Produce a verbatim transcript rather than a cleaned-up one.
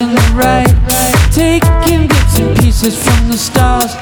on the right, taking bits and pieces from the stars.